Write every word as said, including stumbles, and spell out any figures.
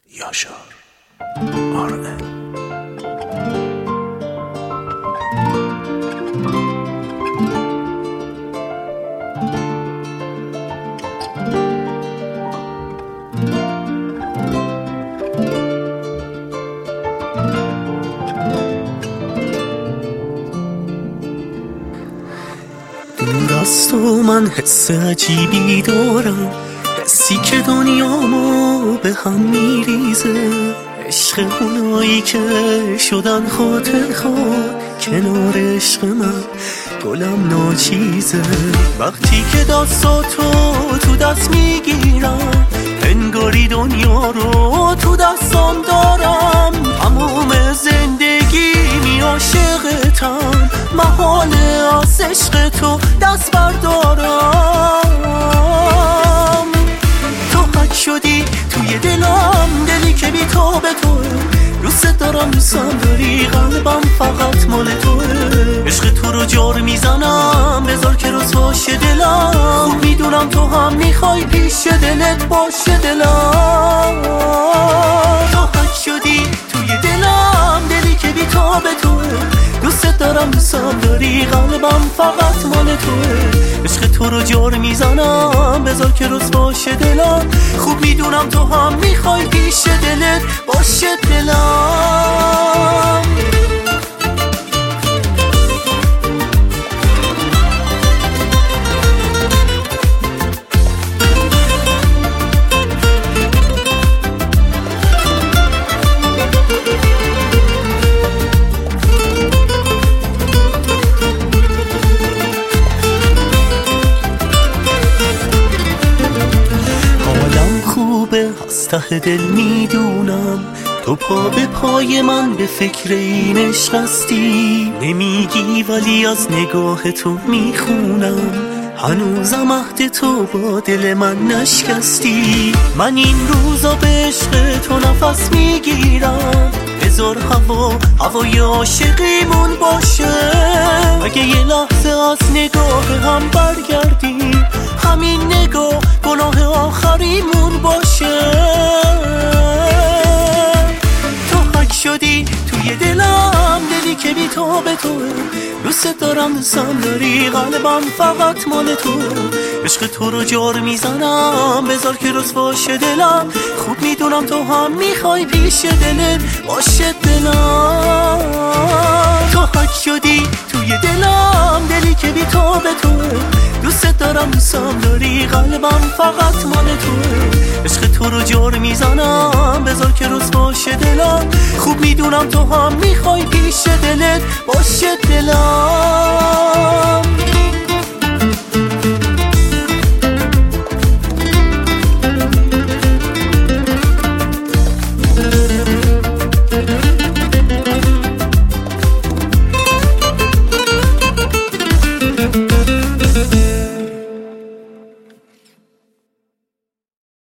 یاشار آره دور از تو من حس عجیبی دارم، حسی که دنیامو به هم میریزه. عشق اونایی که شدن خاطر خواه کنار عشق من گلم ناچیزه. وقتی که دستاتو تو دست میگیرم انگاری دنیا رو تو دستام دارم. تموم زندگی می عاشقتم، محاله از عشق تو دست بردارم. تو حک شدی توی دلم، دلی که بی تو به تو دوست دارم، دوستم داری قلبم فقط مال توه. عشق تو رو جار میزنم بذار که رسواش دلم، خوب میدونم تو هم میخوای پیش دلت باشه دلم. تو حک شدی توی دلم، دلی که بی تو به تو دوست دارم، دوستم داری قلبم فقط مال توه. عشق تو رو جار میزنم بذار که رسواش دلم، خوب میدونم تو هم میخوای پیش دلت باشه دلم. از ته دل میدونم تو پا به پای من به فکر این عشق هستی. نمیگی ولی از نگاه تو میخونم هنوزم عهد تو با دل من نشکستی. من این روزا به عشق تو نفس میگیرم، بذار هوا هوای عاشقیمون باشه. اگه یه لحظه از نگاه هم برگردیم، همین نگاه گناه آخریمون باشه. تو حک شدی توی دلم، دلی که بی تو به تو دوست دارم، دوستم داری قلبم فقط مال تو. عشق تو رو جار میزنم بذار که رسواش دلم، خوب میدونم تو هم میخوای پیش دلت باشه دلم. تو حک شدی توی دلم، دلی که بی تو به تو دوست دارم، دوستم داری قلبم فقط مال توه. عشق تو رو جار میزنم بذار که رسواش دلم، خوب میدونم تو هم میخوای پیش دلت باشه دلم.